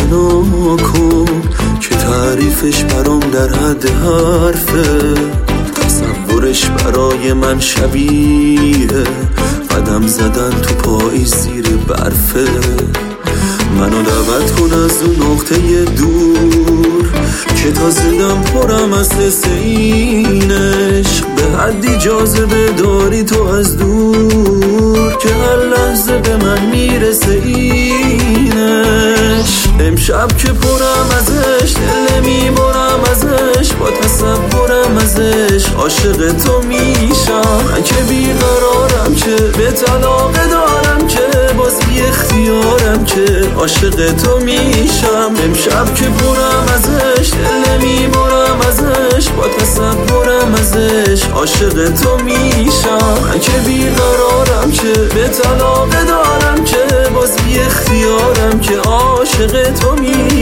آشنا کن که تعریفش برام در حد حرفه. تصورش برای من شبیه قدم زدن تو پاییز زیر برفه. منو دعوت کن از اون نقطه دور که تا زندم پرم از حس اینش، به حدی جاذبه داری تو از دور که هر لحظه به من میرسه اینش. امشب که پرم ازش، دل میبرم ازش، با تصورم ازش عاشق تو میشم. من که بیقرارم که به طلاقه دارم که باز بی اختیارم که عاشق تو میشم. امشب که پرم ازش، دل میبرم ازش، با تصورم ازش عاشق تو میشم. من که بیقرارم که به طلاقه دارم که باز بی اختیارم که عاشق تو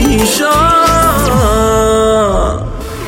میشم.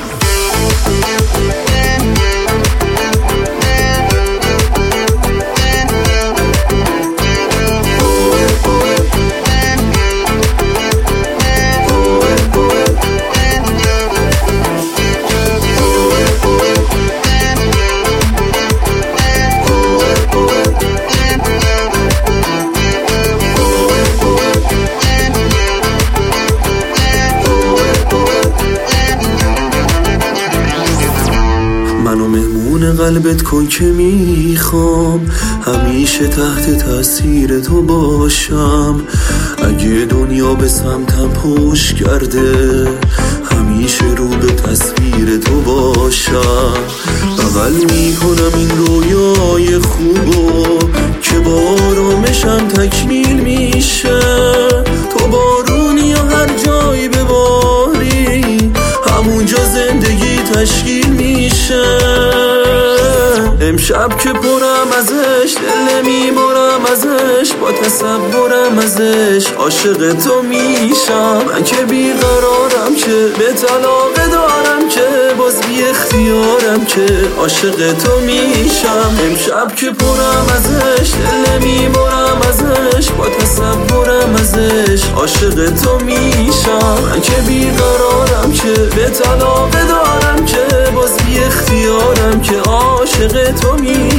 منو مهمون قلبت کن که میخوام همیشه تحت تاثیر تو باشم. اگه دنیا به سمتم پشت کرده، همیشه رو به تصویر تو باشم. بغل میکنم این رویای خوبو که با آرامشم تکمیل میشه. تو بارونی یا هر جایی بباری، همونجا زندگی تشکیل میشه. امشب که پرم ازش، دل میبرم ازش، با تصورم ازش عاشق تو میشم. من که بیقرارم که به طلاقه دارم که باز بی اختیارم که عاشق تو میشم. امشب که پرم ازش، دل میبرم ازش، با تصورم ازش عاشق تو میشم. من که بیقرارم که به طلاقه دارم که باز بی اختیارم که عاشق تو میشم.